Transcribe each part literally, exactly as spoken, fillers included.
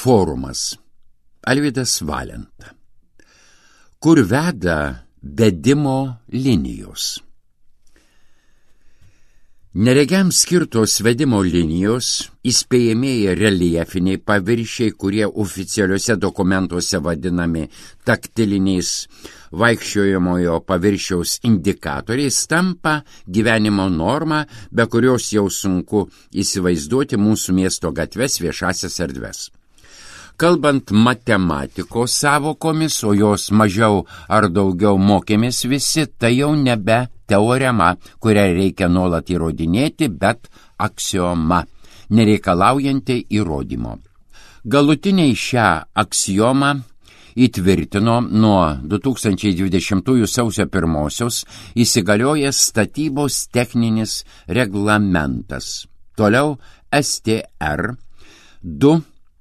Forumas. Alvydas Valenta. Kur veda vedimo linijos? Neregiams skirtos vedimo linijos, įspėjamieji reljefiniai paviršiai, kurie oficialiuose dokumentuose vadinami taktiliniais vaikščiojamojo paviršiaus indikatoriais, tampa gyvenimo norma, be kurios jau sunku įsivaizduoti mūsų miesto gatves, viešasias erdves. Kalbant matematikos savokomis, o jos mažiau ar daugiau mokėmės visi, tai jau nebe teorema, kurią reikia nuolat įrodinėti, bet aksioma, nereikalaujanti įrodymo. Galutiniai šią aksiomą įtvirtino nuo du tūkstančiai dvidešimtųjų sausio pirmosios įsigaliojęs statybos techninis reglamentas. Toliau S T R du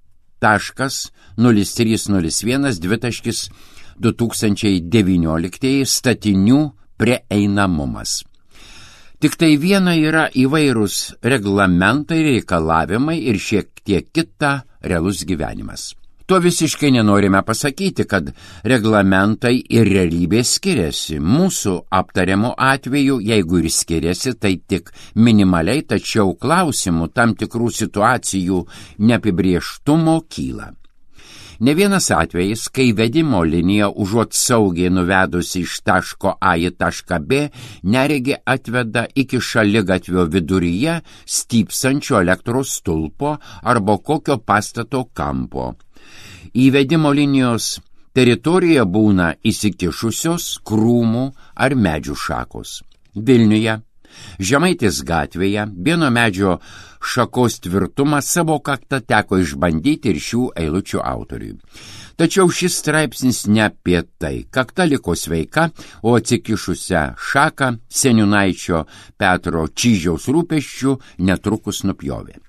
taškas nulis trys nulis vienas dvitaškis du tūkstančiai devynioliktieji statinių prieinamumas. Tik tai viena yra įvairūs reglamentai, reikalavimai ir šiek tiek kita realus gyvenimas. Tuo visiškai nenorime pasakyti, kad reglamentai ir realybė skiriasi. Mūsų aptariamo atveju, jeigu ir skiriasi, tai tik minimaliai, tačiau klausimų tam tikrų situacijų neapibrieštumo kyla. Ne vienas atvejis, kai vedimo linija užuot saugiai nuvedusi iš taško A į tašką B, neregi atveda iki šaligatvio viduryje stypsančio elektros stulpo arba kokio pastato kampo. Įvedimo linijos teritorija būna įsikišusios krūmų ar medžių šakos. Vilniuje, Žemaitės gatvėje, vieno medžio šakos tvirtumą savo kaktą teko išbandyti ir šių eilučių autoriui. Tačiau šis straipsnis ne apie tai. Kakta liko sveika, o atsikišusią šaką seniūnaičio Petro Čyžiaus rūpesčių netrukus nupjovė.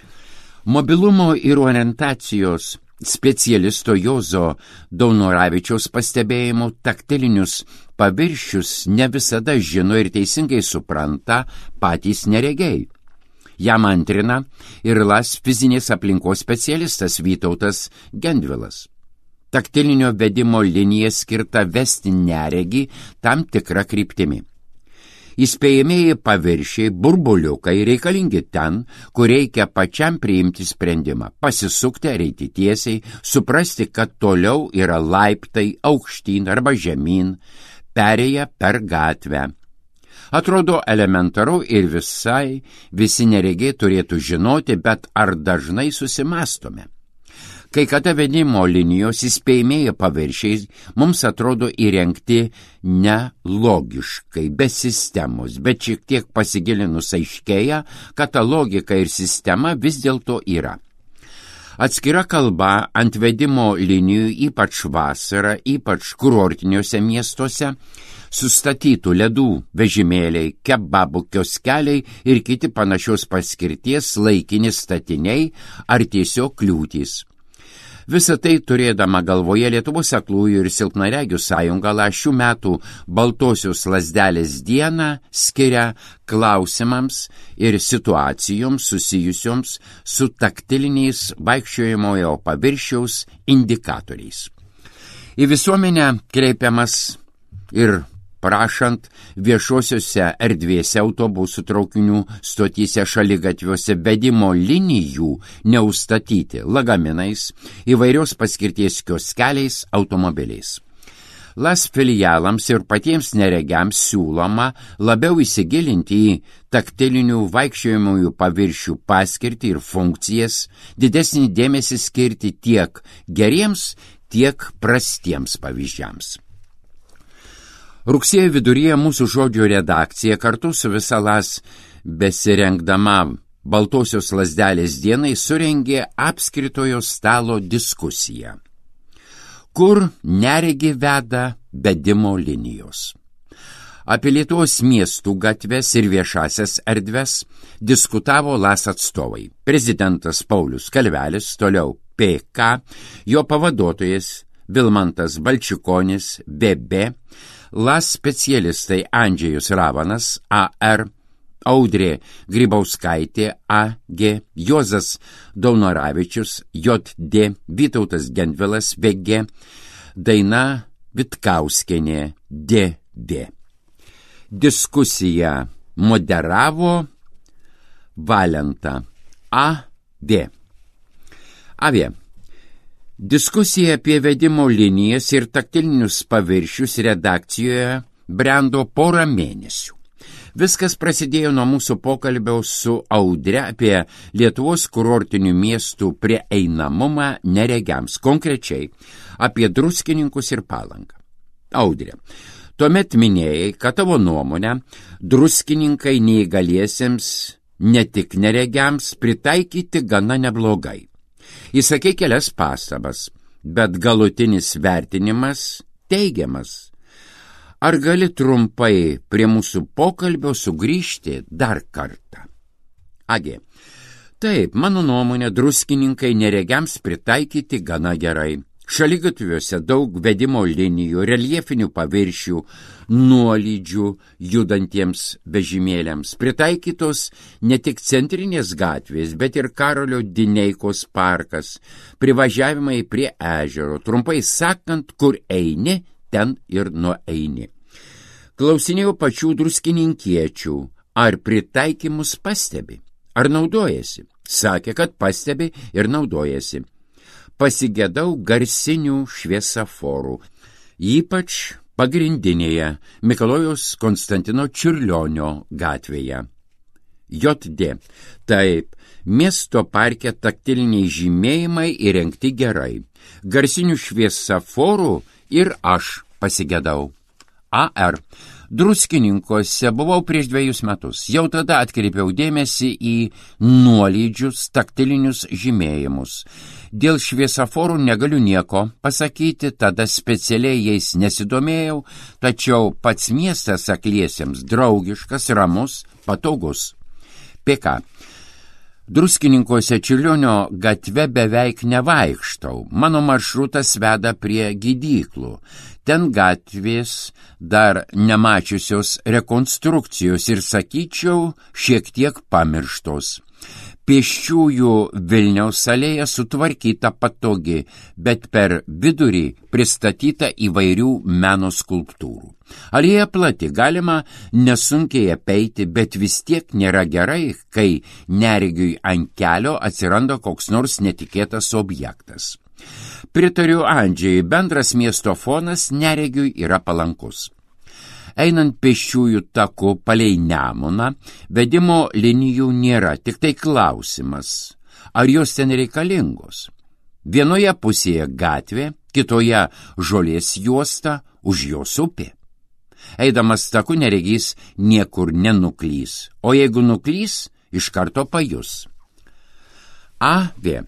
Mobilumo ir orientacijos specialisto Jozo Daunoravičiaus pastebėjimų taktilinius paviršius ne visada žino ir teisingai supranta patys neregiai. Jam antrina ir las fizinės aplinkos specialistas Vytautas Gendvilas. Taktilinio vedimo linija skirta vesti neregį tam tikrą kryptimį. Įspėjamieji paviršiai, burbuliukai reikalingi ten, kur reikia pačiam priimti sprendimą, pasisukti ar eiti tiesiai, suprasti, kad toliau yra laiptai aukštyn arba žemyn, perėję per gatvę. Atrodo elementaru ir visai visi neregiai turėtų žinoti, bet ar dažnai susimastome? Kai kada vedimo linijos įspėjamieji paviršiai mums atrodo įrengti nelogiškai, be sistemos, bet šiek tiek pasigilinus aiškėja, kad ta logika ir sistema vis dėlto yra. Atskira kalba ant vedimo linijų, ypač vasarą, ypač kurortiniuose miestuose, sustatytų ledų vežimėliai, kebabų kioskeliai ir kiti panašios paskirties laikini statiniai ar tiesiog kliūtys. Visą tai turėdama galvoje Lietuvos aklųjų ir silpnaregių sąjunga šių metų Baltosios lazdelės dieną skiria klausimams ir situacijoms susijusioms su taktiliniais vaikščiojamojo paviršiaus indikatoriais. Į visuomenę kreipiamas ir prašant viešosiuose erdvėse autobusų traukinių stotyse šaligatviuose vedimo linijų neustatyti lagaminais, įvairios paskirties kioskeliais, automobiliais. Las filialams ir patiems neregiams siūloma labiau įsigilinti į taktilinių vaikščiojamųjų paviršių paskirtį ir funkcijas, didesnį dėmesį skirti tiek geriems, tiek prastiems pavyzdžiams. Rugsėjo viduryje mūsų žodžio redakcija kartu su visa las besirengdama Baltosios lazdelės dienai surengė apskritojo stalo diskusiją. Kur neregi veda vedimo linijos? Apie Lietuvos miestų gatves ir viešasias erdves diskutavo las atstovai. Prezidentas Paulius Kalvelis, toliau P K, jo pavaduotojas Vilmantas Balčikonis, B B, las specialistai Andžejus Ravanas, A R, Audrė Grybauskaitė A G, Juozas Daunoravičius J D, Vytautas Gendvilas V G, Daina Vitkauskienė D D. Diskusiją moderavo Valenta A D. Avė. Diskusija apie vedimo linijas ir taktilinius paviršius redakcijoje brendo porą mėnesių. Viskas prasidėjo nuo mūsų pokalbio su Audre apie Lietuvos kurortinių miestų prieinamumą neregiams, konkrečiai apie Druskininkus ir Palangą. Audre, tuomet minėjai, kad tavo nuomonę druskininkai neįgaliesiems, ne tik neregiams, pritaikyti gana neblogai. Įsakei kelias pastabas, bet galutinis vertinimas teigiamas. Ar gali trumpai prie mūsų pokalbio sugrįžti dar kartą? Agi, taip, mano nuomonė, druskininkai neregiams pritaikyti gana gerai. Šaligatviuose daug vedimo linijų, reljefinių paviršių, nuolydžių judantiems vežimėliams. Pritaikytos ne tik centrinės gatvės, bet ir Karolio Dineikos parkas, privažiavimai prie ežero, trumpai sakant, kur eini, ten ir nueini. Klausinėjau pačių druskininkiečių, ar pritaikymus pastebi, ar naudojasi. Sakė, kad pastebi ir naudojasi. Pasigedau garsinių šviesaforų, ypač pagrindinėje Mikalojaus Konstantino Čiurlionio gatvėje. J D. Taip, miesto parke taktiliniai žymėjimai įrengti gerai. Garsinių šviesaforų ir aš pasigedau. A R. Druskininkuose buvau prieš dviejus metus. Jau tada atkreipiau dėmesį į nuolydžius taktilinius žymėjimus. Dėl šviesaforų negaliu nieko pasakyti, tada specialiai jais nesidomėjau, tačiau pats miestas akliesiems draugiškas, ramus, patogus. P K. Druskininkuose Čiurlionio gatve beveik nevaikštau. Mano maršrutas veda prie gydyklų. Ten gatvės dar nemačiusios rekonstrukcijos ir, sakyčiau, šiek tiek pamirštos. Pėsčiųjų Vilniaus alėja sutvarkyta patogi, bet per vidurį pristatyta įvairių meno skulptūrų. Alėja plati, galima nesunkiai apeiti, bet vis tiek nėra gerai, kai neregiui ant kelio atsiranda koks nors netikėtas objektas. Pritariu Andžiai, bendras miesto fonas neregiui yra palankus. Einant pėsčiųjų taku palei Nemuną, vedimo linijų nėra, tik tai klausimas, ar jos ten reikalingos. Vienoje pusėje gatvė, kitoje žolės juosta, už jos upė. Eidamas taku neregys niekur nenuklys, o jeigu nuklys, iš karto pajus. A V.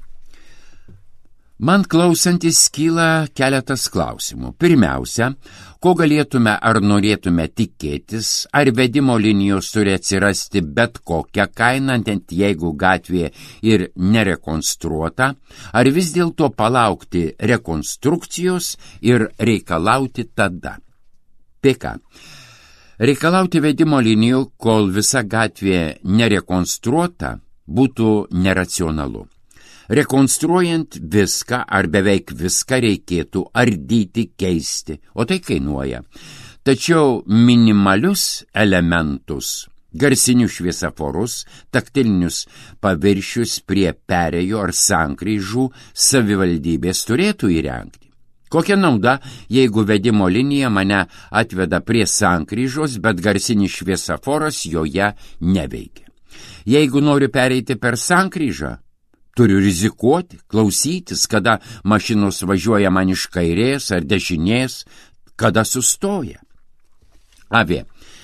Man klausantis kyla keletas klausimų. Pirmiausia, ko galėtume ar norėtume tikėtis, ar vedimo linijos turi atsirasti bet kokią kainą, net jeigu gatvė ir nerekonstruota, ar vis dėlto palaukti rekonstrukcijos ir reikalauti tada. P K. Reikalauti vedimo linijų, kol visa gatvė nerekonstruota, būtų neracionalu. Rekonstruojant viską ar beveik viską reikėtų ardyti, keisti, o tai kainuoja. Tačiau minimalius elementus, garsinius šviesaforus, taktilinius paviršius prie perėjų ar sankryžų savivaldybės turėtų įrengti. Kokia nauda, jeigu vedimo linija mane atveda prie sankryžos, bet garsinis šviesaforas joje neveikia? Jeigu noriu pereiti per sankryžą, turiu rizikuoti, klausytis, kada mašinos važiuoja man iš kairės ar dešinės, kada sustoja. A V.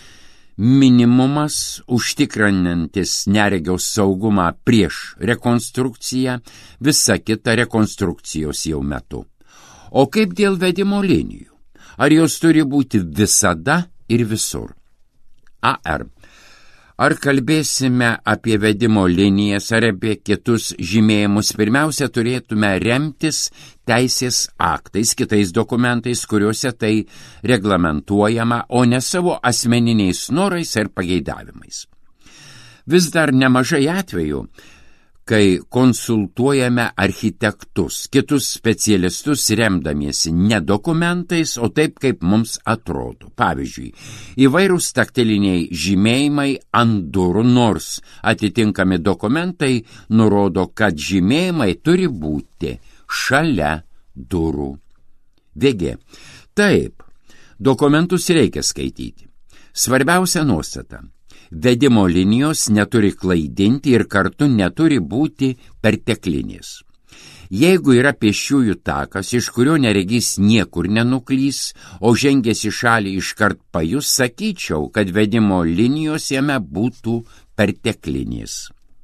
Minimumas užtikrinantis neregiaus saugumą prieš rekonstrukciją, visa kita rekonstrukcijos jau metu. O kaip dėl vedimo linijų? Ar jos turi būti visada ir visur? A R. Ar kalbėsime apie vedimo linijas ar apie kitus žymėjimus, pirmiausia turėtume remtis teisės aktais, kitais dokumentais, kuriuose tai reglamentuojama, o ne savo asmeniniais norais ir pageidavimais. Vis dar nemažai atvejų, kai konsultuojame architektus, kitus specialistus remdamiesi ne dokumentais, o taip, kaip mums atrodo. Pavyzdžiui, įvairūs taktiliniai žymėjimai ant durų, nors atitinkami dokumentai nurodo, kad žymėjimai turi būti šalia durų. Vėgi, taip, dokumentus reikia skaityti. Svarbiausia nuostata. Vedimo linijos neturi klaidinti ir kartu neturi būti perteklinės. Jeigu yra pėsčiųjų takas, iš kurio neregys niekur nenuklys, o žengęs į šalį iškart pajus, sakyčiau, kad vedimo linijos jame būtų perteklinės.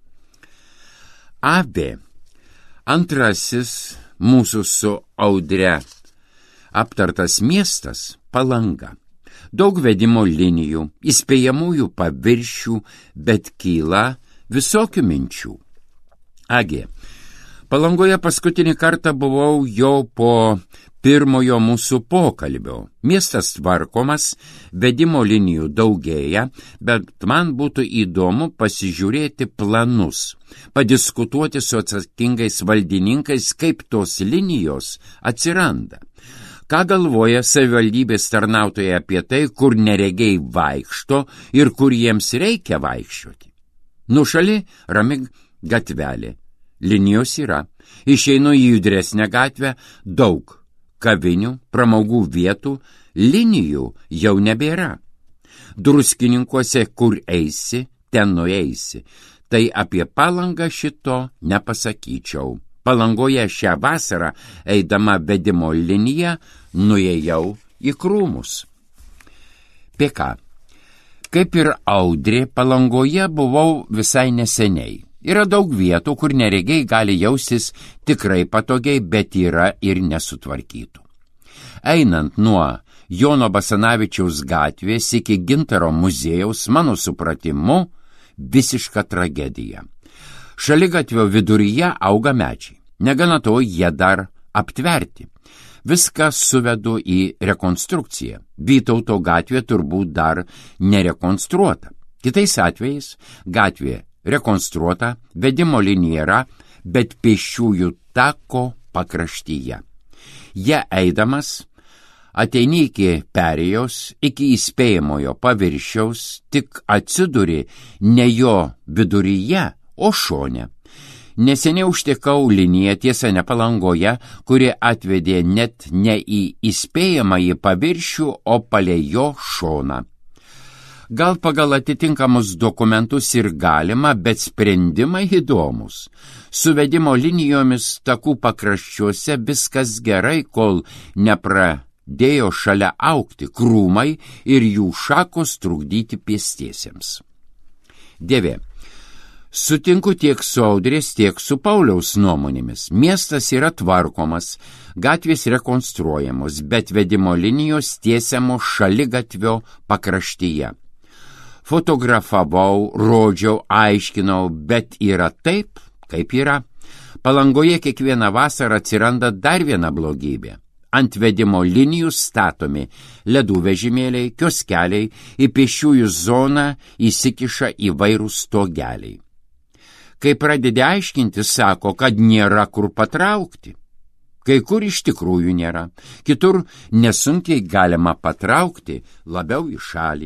A B. Antrasis mūsų su Audre aptartas miestas – Palanga. Daug vedimo linijų, įspėjamųjų paviršių, bet kyla visokių minčių. Agi, Palangoje paskutinį kartą buvau jau po pirmojo mūsų pokalbio. Miestas tvarkomas, vedimo linijų daugėja, bet man būtų įdomu pasižiūrėti planus, padiskutuoti su atsakingais valdininkais, kaip tos linijos atsiranda. Ką galvoja savivaldybės tarnautojai apie tai, kur neregiai vaikšto ir kur jiems reikia vaikščioti? Nušali rami gatvelė. Linijos yra. Išeinu į judresnę gatvę, daug kavinių, pramogų vietų, linijų jau nebėra. Druskininkuose, kur eisi, ten nueisi. Tai apie Palangą šito nepasakyčiau. Palangoje šią vasarą, eidama vedimo liniją, nuėjau į krūmus. P K. Kaip ir Audrė, Palangoje buvau visai neseniai. Yra daug vietų, kur neregiai gali jaustis tikrai patogiai, bet yra ir nesutvarkytų. Einant nuo Jono Basanavičiaus gatvės iki Gintaro muziejaus, mano supratimu, visiška tragedija. Šaligatvio viduryje auga medžiai. Negana to, jie dar aptverti. Viską suvedu į rekonstrukciją. Vytauto gatvė turbūt dar nerekonstruota. Kitais atvejais gatvė rekonstruota, vedimo linija yra, bet pėsčiųjų tako pakraštyje. Jie eidamas ateini iki perėjos, iki įspėjamojo paviršiaus, tik atsiduri ne jo viduryje, o šone. Neseniai užtikau liniją, tiesa ne Palangoje, kuri atvedė net ne į įspėjamąjį paviršių, o palei jo šoną. Gal pagal atitinkamus dokumentus ir galima, bet sprendimai įdomus. Su vedimo linijomis takų pakraščiuose viskas gerai, kol nepradėjo šalia augti krūmai ir jų šakos trukdyti pėstiesiems. Dėvė. Sutinku tiek su Audrės, tiek su Pauliaus nuomonėmis. Miestas yra tvarkomas, gatvės rekonstruojamos, bet vedimo linijos tiesiamos šaligatvio pakraštyje. Fotografavau, rodžiau, aiškinau, bet yra taip, kaip yra. Palangoje kiekvieną vasarą atsiranda dar viena blogybė. Ant vedimo linijų statomi ledų vežimėliai, kioskeliai, į pėsčiųjų zoną įsikiša įvairūs stogeliai. Kai pradedi aiškinti, sako, kad nėra kur patraukti. Kai kur iš tikrųjų nėra, kitur nesunkiai galima patraukti labiau į šalį.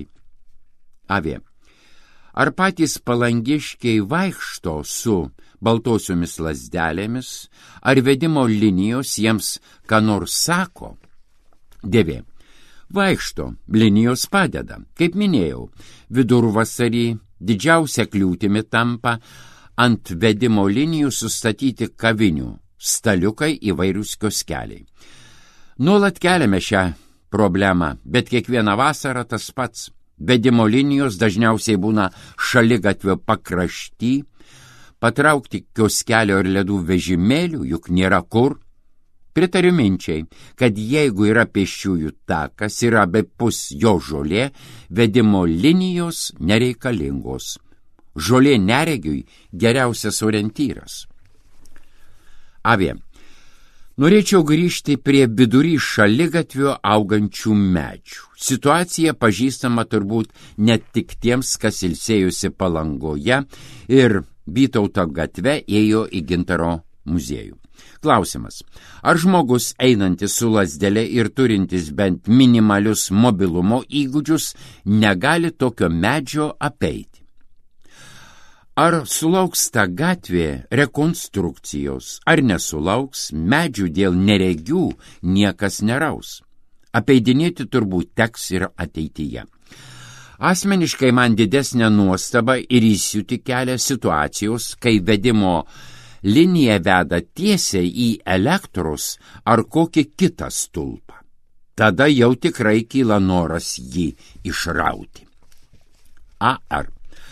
Avė. Ar patys palangiškiai vaikšto su baltosiomis lazdelėmis, ar vedimo linijos jiems ką nors sako? Dėvė. Vaikšto, linijos padeda. Kaip minėjau, vidurvasarį didžiausia kliūtimi tampa ant vedimo linijų sustatyti kavinių, staliukai, įvairius kioskeliai. Nuolat keliame šią problemą, bet kiekvieną vasarą tas pats. Vedimo linijos dažniausiai būna šaligatvio pakrašty, patraukti kioskelio ir ledų vežimėlių juk nėra kur. Pritariu minčiai, kad jeigu yra pėsčiųjų takas ir abipus jo žolė, vedimo linijos nereikalingos. Žolė neregiui geriausias orientyras. Avė. Norėčiau grįžti prie vidury šaligatvio augančių medžių. Situacija pažįstama turbūt net tik tiems, kas ilsėjusi Palangoje ir Vytauto gatve ėjo į Gintaro muziejų. Klausimas. Ar žmogus einantis su lazdele ir turintis bent minimalius mobilumo įgūdžius negali tokio medžio apeiti? Ar sulauks ta gatvė rekonstrukcijos, ar nesulauks, medžių dėl neregių niekas neraus. Apeidinėti turbūt teks ir ateityje. Asmeniškai man didesnę nuostabą ir įsiūtį kelia situacijos, kai vedimo linija veda tiesiai į elektros ar kokį kitą stulpą. Tada jau tikrai kyla noras jį išrauti. A ar.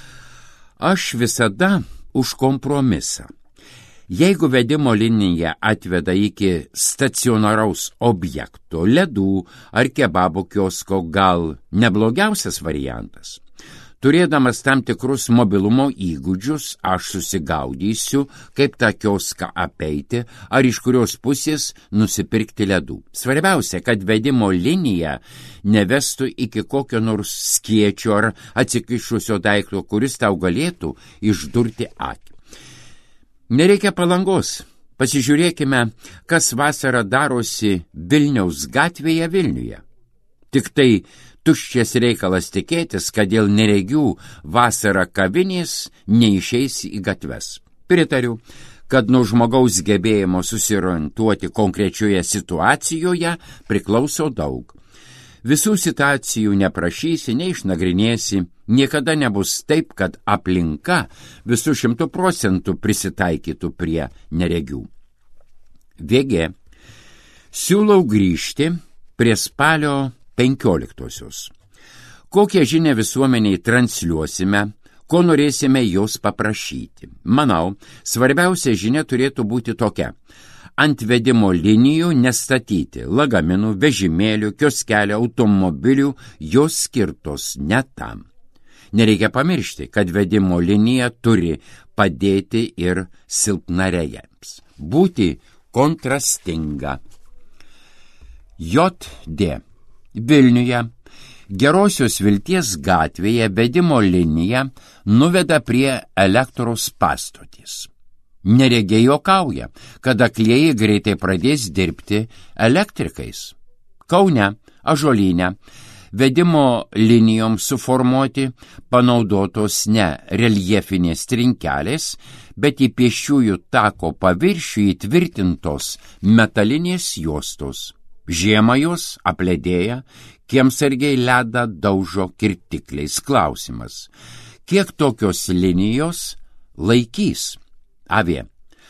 Aš visada už kompromisą. Jeigu vedimo linija atveda iki stacionaraus objekto, ledų ar kebabų kiosko, gal neblogiausias variantas. Turėdamas tam tikrus mobilumo įgūdžius, aš susigaudysiu, kaip tą kioską apeiti ar iš kurios pusės nusipirkti ledų. Svarbiausia, kad vedimo linija nevestų iki kokio nors skiečio ar atsikišusio daikto, kuris tau galėtų išdurti akį. Nereikia Palangos. Pasižiūrėkime, kas vasarą darosi Vilniaus gatvėje Vilniuje. Tik tai tuščias reikalas tikėtis, kad dėl neregių vasarą kavinės neišeis į gatves. Pritariu, kad nuo žmogaus gebėjimo susiorientuoti konkrečioje situacijoje priklauso daug. Visų situacijų neprašysi, neišnagrinėsi, niekada nebus taip, kad aplinka visų šimtų procentų prisitaikytų prie neregių. V G. Siūlau grįžti prie spalio penkioliktosios. Kokią žinią visuomeniai transliuosime, ko norėsime jos paprašyti? Manau, svarbiausia žinia turėtų būti tokia. Ant vedimo linijų nestatyti lagaminų, vežimėlių, kioskelio, automobilių, jos skirtos ne tam. Nereikia pamiršti, kad vedimo linija turi padėti ir silpnaregiams. Būti kontrastinga. J D. Vilniuje Gerosios Vilties gatvėje vedimo linija nuveda prie elektros pastotės. Neregiai juokauja, kad aklieji greitai pradės dirbti elektrikais. Kaune, Ąžuolyne vedimo linijoms suformuoti panaudotos ne reljefinės trinkelės, bet į pėsčiųjų tako paviršių įtvirtintos metalinės juostos. Žiemą jos apledėja, kiemsargiai ledą daužo kirtikliais. Klausimas, kiek tokios linijos laikys? Avė.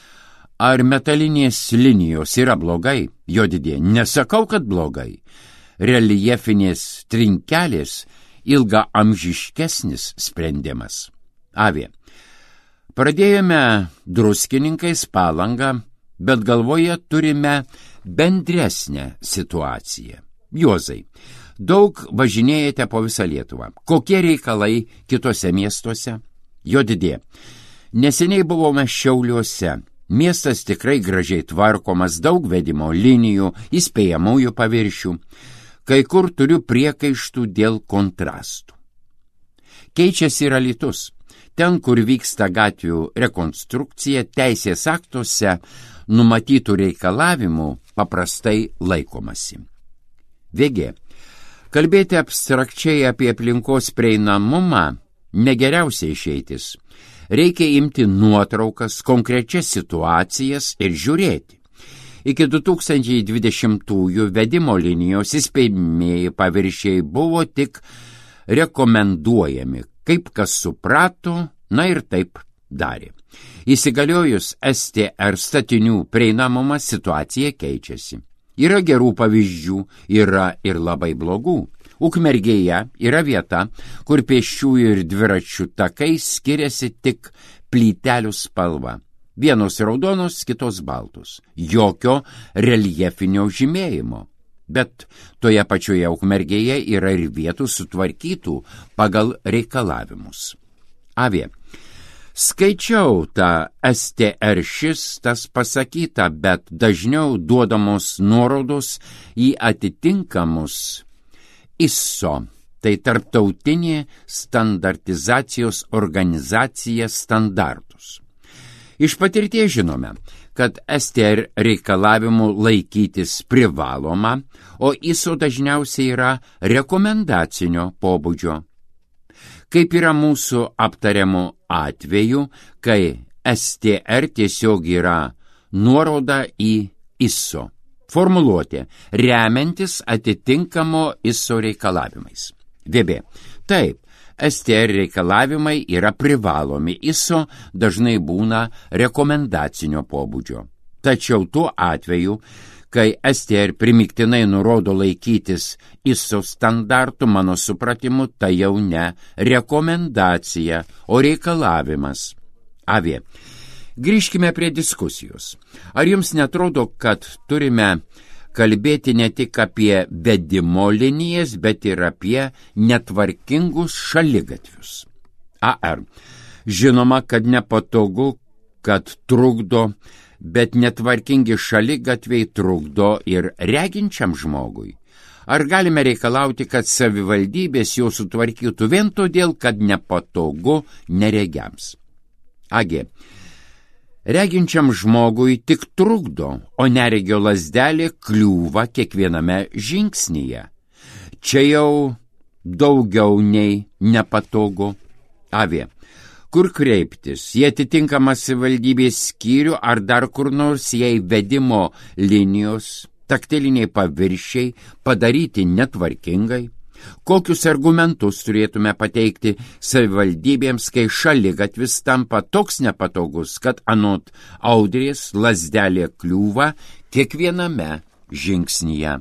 Ar metalinės linijos yra blogai? Jo didė, nesakau, kad blogai. Reljefinės trinkelės ilga amžiškesnis sprendimas. Avė. Pradėjome druskininkais Palangą, bet galvoje turime bendresnę situaciją. Juozai, daug važinėjate po visą Lietuvą. Kokie reikalai kitose miestuose? Jo didė. Neseniai buvome Šiauliuose. Miestas tikrai gražiai tvarkomas, daug vedimo linijų, įspėjamųjų paviršių. Kai kur turiu priekaištų dėl kontrastų. Keičiasi ir Alytus. Ten, kur vyksta gatvių rekonstrukcija, teisės aktuose numatytų reikalavimų paprastai laikomasi. V G. Kalbėti abstrakčiai apie aplinkos prieinamumą negeriausia išeitis. Reikia imti nuotraukas, konkrečias situacijas ir žiūrėti. Iki du tūkstančiai dvidešimtųjų vedimo linijos įspėjamieji paviršiai buvo tik rekomenduojami, kaip kas suprato, na ir taip darė. Įsigaliojus S T R statinių prieinamumas situacija keičiasi. Yra gerų pavyzdžių, yra ir labai blogų. Ukmergėje yra vieta, kur pėsčiųjų ir dviračių takai skiriasi tik plytelių spalva. Vienos raudonos, kitos baltos. Jokio reljefinio žymėjimo. Bet toje pačioje Ukmergėje yra ir vietų sutvarkytų pagal reikalavimus. Avė. Skaičiau tą S T R šis, tas pasakyta, bet dažniau duodamos nuorodos į atitinkamus I S O, tai tarptautinė standartizacijos organizacija standartus. Iš patirties žinome, kad S T R reikalavimų laikytis privaloma, o I S O dažniausiai yra rekomendacinio pobūdžio. Kaip yra mūsų aptariamų atveju, kai S T R tiesiog yra nuoroda į I S O. Formuluotė remiantis atitinkamo I S O reikalavimais. V B. Taip, S T R reikalavimai yra privalomi, I S O dažnai būna rekomendacinio pobūdžio. Tačiau tuo atveju, kai S T R primiktinai nurodo laikytis I S O standartų, mano supratimu, tai jau ne rekomendacija, o reikalavimas. A V. Grįžkime prie diskusijos. Ar jums netrodo, kad turime kalbėti ne tik apie vedimo linijas, bet ir apie netvarkingus šaligatvius? A R. Žinoma, kad nepatogu, kad trukdo, bet netvarkingi šaligatviai trukdo ir reginčiam žmogui. Ar galime reikalauti, kad savivaldybės jau sutvarkytų vien todėl, kad nepatogu neregiams? A G. Reginčiam žmogui tik trukdo, o neregio lazdelė kliūva kiekviename žingsnyje. Čia jau daugiau nei nepatogu. A V. Kur kreiptis? Į atitinkamą savivaldybės skyrių ar dar kur nors, jei vedimo linijos, taktiliniai paviršiai padaryti netvarkingai? Kokius argumentus turėtume pateikti savivaldybėms, kai šaligatvis tampa toks nepatogus, kad anot Audrės lazdelė kliūva kiekviename žingsnyje?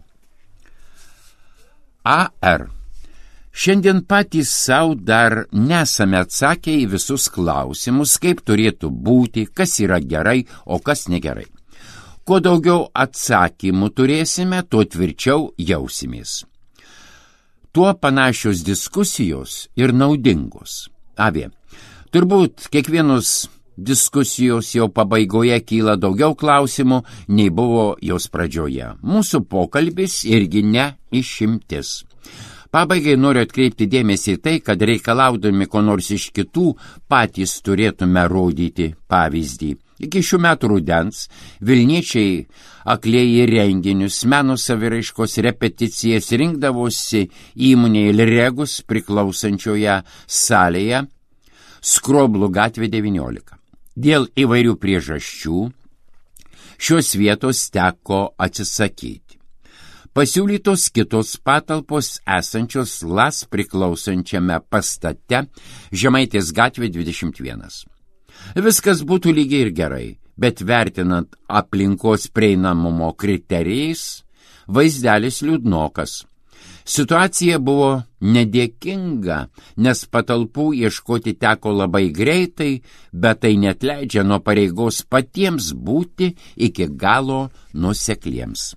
A R. Šiandien patys savo dar nesame atsakę į visus klausimus, kaip turėtų būti, kas yra gerai, o kas negerai. Kuo daugiau atsakymų turėsime, tuo tvirčiau jausimės. Tuo panašios diskusijos ir naudingos. A V. Turbūt kiekvienos diskusijos jau pabaigoje kyla daugiau klausimų, nei buvo jos pradžioje. Mūsų pokalbis irgi ne išimtis. Pabaigai noriu atkreipti dėmesį į tai, kad reikalaudami ko nors iš kitų, patys turėtume rodyti pavyzdį. Iki šių metų rudens Vilniečiai aklieji renginius, meno saviraiškos repeticijas rinkdavosi įmonėje Liregus priklausančioje salėje Skroblų gatvė devyniolika. Dėl įvairių priežasčių šios vietos teko atsisakyti. Pasiūlytos kitos patalpos esančios Las priklausančiame pastate Žemaitės gatvė dvidešimt vienas. Viskas būtų lygiai ir gerai, bet vertinant aplinkos prieinamumo kriterijais, vaizdelis liūdnokas. Situacija buvo nedėkinga, nes patalpų ieškoti teko labai greitai, bet tai neatleidžia nuo pareigos patiems būti iki galo nuosekliems.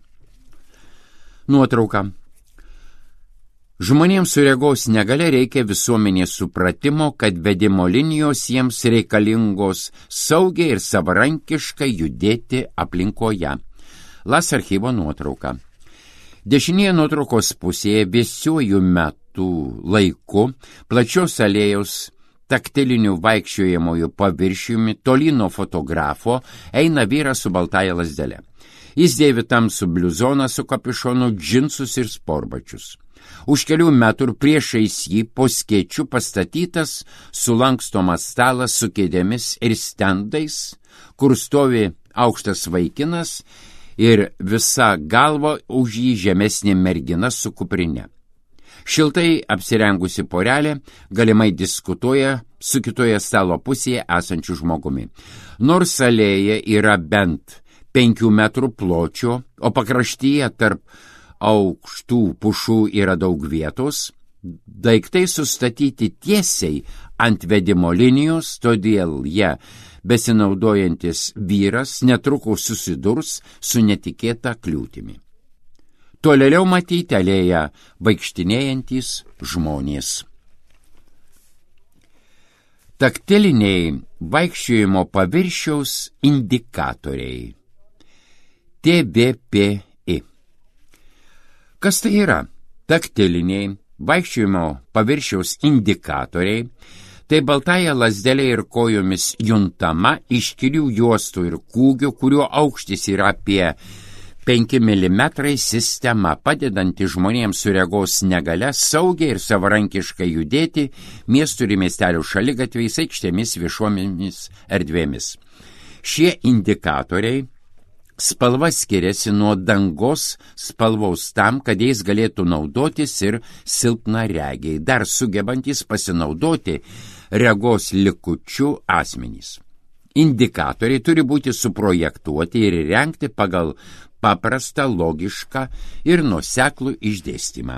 Nuotrauka. Žmonėms su regos negalia reikia visuomenės supratimo, kad vedimo linijos jiems reikalingos saugiai ir savarankiškai judėti aplinkoje. Las archyvo nuotrauka. Dešinėje nuotraukos pusėje vėsiuoju metų laiku plačios alėjos taktilinių vaikščiojamojų paviršiumi toli nuo fotografo eina vyras su baltaja lazdele. Jis dėvi tamsų bliuzoną su kapišonu, džinsus ir sportbačius. Už kelių metrų priešais jį po skėčiu pastatytas sulankstomas stalas su kėdėmis ir stendais, kur stovi aukštas vaikinas ir visa galva už jį žemesnė mergina su kuprine. Šiltai apsirengusi porelė galimai diskutuoja su kitoje stalo pusėje esančiu žmogumi. Nors alėja yra bent penkių metrų pločio, o pakraštyje tarp aukštų pušų yra daug vietos, daiktai sustatyti tiesiai ant vedimo linijos, todėl jie besinaudojantis vyras netrukus susidurs su netikėta kliūtimi. Tolėliau matyti alėją vaikštinėjantis žmonės. Taktiliniai vaikščiojimo paviršiaus indikatoriai. T V P I. Kas tai yra? Taktiliniai vaikščiojimo paviršiaus indikatoriai. Tai baltąją lazdelę ir kojomis juntama iškilių juostų ir kūgių, kurio aukštis yra apie penki milimetrai sistema, padedanti žmonėms su regos negale saugiai ir savarankiškai judėti miestų ir miestelių šaligatviais, aikštėmis, viešomis erdvėmis. Šie indikatoriai spalva skiriasi nuo dangos spalvaus tam, kad jais galėtų naudotis ir silpnaregiai, dar sugebantys pasinaudoti regos likučių asmenys. Indikatoriai turi būti suprojektuoti ir įrengti pagal paprastą, logišką ir nuoseklų išdėstymą.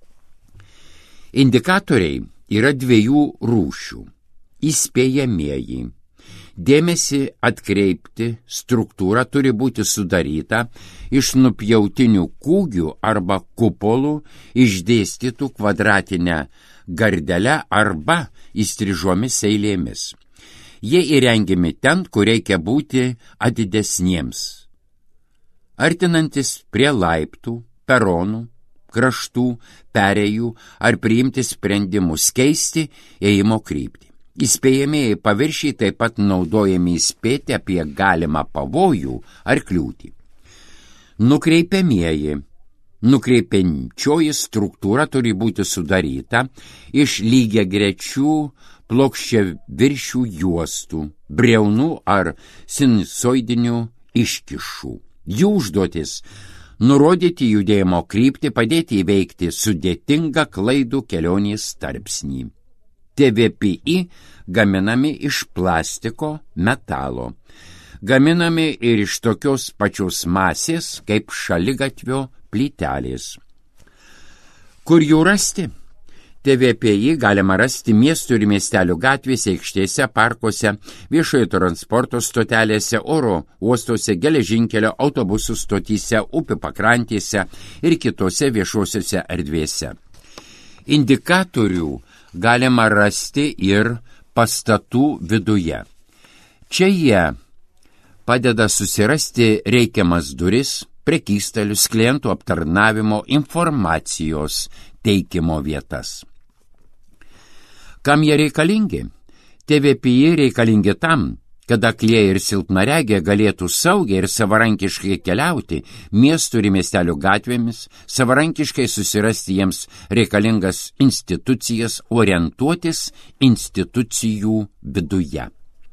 Indikatoriai yra dviejų rūšių. Įspėjamieji. Dėmesį atkreipti struktūra turi būti sudaryta iš nupjautinių kūgių arba kupolų išdėstytų kvadratinę gardelę arba įstrižomis eilėmis. Jie įrengiami ten, kur reikia būti atidesniems, artinantis prie laiptų, peronų, kraštų, perėjų ar priimti sprendimus keisti ėjimo kryptį. Įspėjamieji paviršiai taip pat naudojami įspėti apie galimą pavojų ar kliūtį. Nukreipiamieji. Nukreipiančioji struktūra turi būti sudaryta iš lygiagrečių plokščiaviršių juostų, briaunų ar sinusoidinių iškišų. Jų užduotis – nurodyti judėjimo kryptį, padėti įveikti sudėtingą klaidų kelionės tarpsnį. T V P I gaminami iš plastiko, metalo. Gaminami ir iš tokios pačios masės kaip šaligatvio plytelės. Kur jų rasti? T V P I galima rasti miestų ir miestelių gatvėse, aikštėse, parkuose, viešojo transporto stotelėse, oro uostuose, geležinkelio, autobusų stotyse, upių pakrantėse ir kitose viešosiose erdvėse. Indikatorių galima rasti ir pastatų viduje. Čia jie padeda susirasti reikiamas duris, prekystalius, klientų aptarnavimo, informacijos teikimo vietas. Kam jie reikalingi? T V P I reikalingi tam, kad aklieji ir silpnaregiai galėtų saugiai ir savarankiškai keliauti miestų ir miestelių gatvėmis, savarankiškai susirasti jiems reikalingas institucijas, orientuotis institucijų viduje.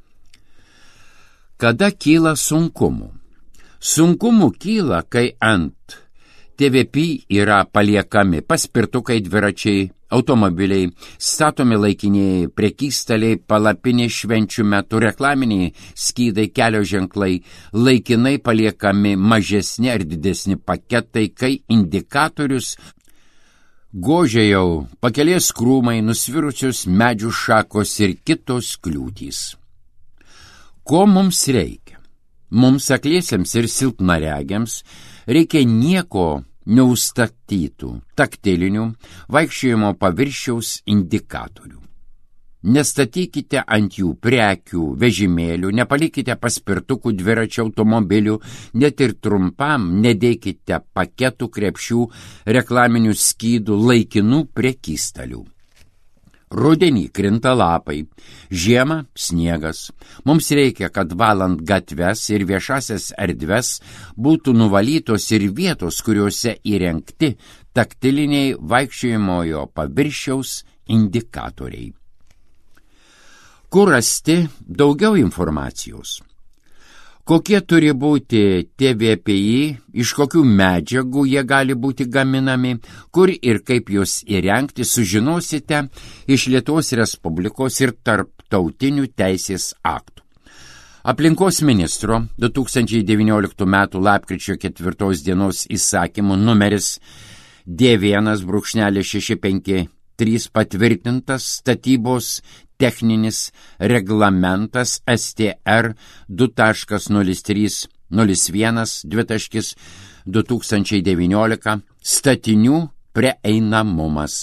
Kada kyla sunkumų? Sunkumų kyla, kai ant T V P I yra paliekami paspirtukai, dviračiai, automobiliai, statomi laikiniai prekystaliai, palapiniai švenčių metu, reklaminiai skydai, kelio ženklai, laikinai paliekami mažesni ar didesni paketai, kai indikatorius gožia jau pakelės krūmai, nusvirusios medžių šakos ir kitos kliūtys. Ko mums reikia? Mums akliesiems ir silpnaregiams reikia nieko neustatytų, taktilinių, vaikščiojimo paviršiaus indikatorių. Nestatykite ant jų prekių, vežimėlių, nepalikite paspirtukų, dviračių, automobilių, net ir trumpam nedėkite paketų, krepšių, reklaminių skydų, laikinų prekystalių. Rudenį krinta lapai, žiemą sniegas. Mums reikia, kad valant gatves ir viešasias erdves būtų nuvalytos ir vietos, kuriuose įrengti taktiliniai vaikščiojamojo paviršiaus indikatoriai. Kur rasti daugiau informacijos? Kokie turi būti T V P I, iš kokių medžiagų jie gali būti gaminami, kur ir kaip juos įrengti, sužinosite iš Lietuvos Respublikos ir tarptautinių teisės aktų. Aplinkos ministro du tūkstančiai devynioliktų metų lapkričio ketvirtos dienos įsakymu numeris D vienas šeši penki trys patvirtintas statybos techninis reglamentas S T R du nulis trys nulis vienas du tūkstančiai devyniolika statinių prieinamumas.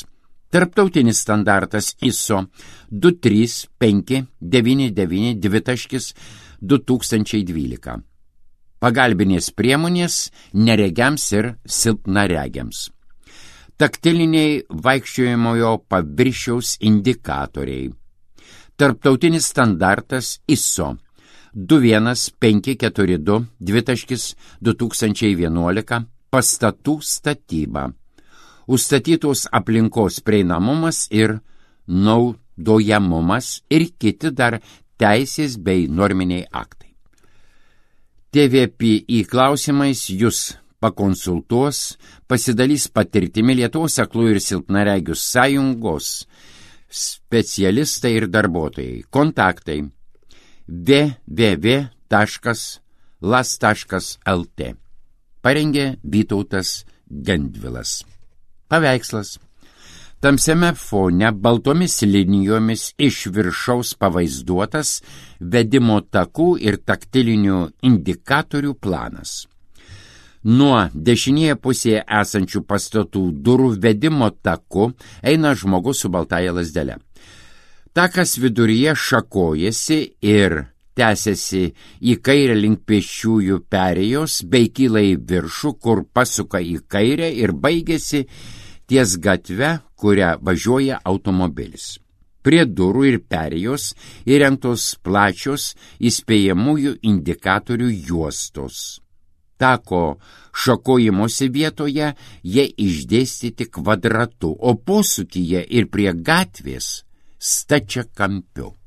Tarptautinis standartas I S O du trys penki devyni devyni du tūkstančiai dvylika. Pagalbinės priemonės neregiams ir silpnaregiams. Taktiliniai vaikščiojamojo paviršiaus indikatoriai. Tarptautinis standartas I S O du vienas penki keturi du du tūkstančiai vienuolika pastatų statyba. Užstatytos aplinkos prieinamumas ir naudojamumas ir kiti dar teisės bei norminiai aktai. T V P I klausimais jūs pakonsultuos, pasidalys patirtimi Lietuvos aklųjų ir silpnaregių sąjungos specialistai ir darbuotojai. Kontaktai w w w taškas las taškas l t. Parengė Vytautas Gendvilas. Paveikslas. Tamsiame fone baltomis linijomis iš viršaus pavaizduotas vedimo takų ir taktilinių indikatorių planas. Nuo dešinėje pusėje esančių pastatų durų vedimo taku eina žmogus su baltąja lazdele. Takas viduryje šakojasi ir tęsiasi į kairę link pėsčiųjų perėjos bei kyla į viršų, kur pasuka į kairę ir baigėsi ties gatve, kurią važiuoja automobilis. Prie durų ir perėjos įrengtos plačios įspėjamųjų indikatorių juostos. Tako šakojimosi vietoje jie išdėstyti kvadratu, o posūkyje ir prie gatvės stačiakampiu.